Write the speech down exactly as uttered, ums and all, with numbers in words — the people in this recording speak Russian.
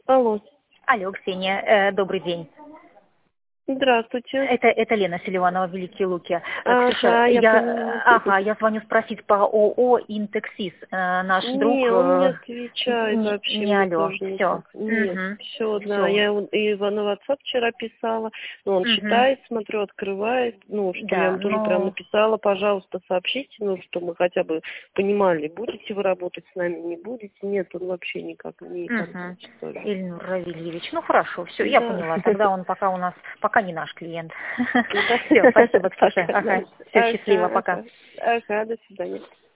Алло. Алло, Ксения, э, добрый день. Здравствуйте. Это, это Лена Селиванова, Великие Луки. Э, Ксюша, Ага, я я, поняла. ага, я звоню спросить по ООО «Интексис». Э, наш друг Не, он не э, отвечает не, вообще не мне алло, тоже все. никак. Нет, Угу. все, да. Все. Я ему и в на WhatsApp вчера писала, но он Угу. читает, смотрю, открывает. Ну, что я Да, ему тоже прям ну, написала, пожалуйста, сообщите, ну, что мы хотя бы понимали, будете вы работать с нами, не будете. Нет, он вообще никак не угу. контактит тоже. Ильнур Равильевич. Ну, хорошо, все, я Да. поняла. Тогда он пока у нас, пока не наш клиент. Да. Все, спасибо, Ксюша. Пока, да. Ага, все, счастливо, Ага, пока. ага. Ага, до свидания.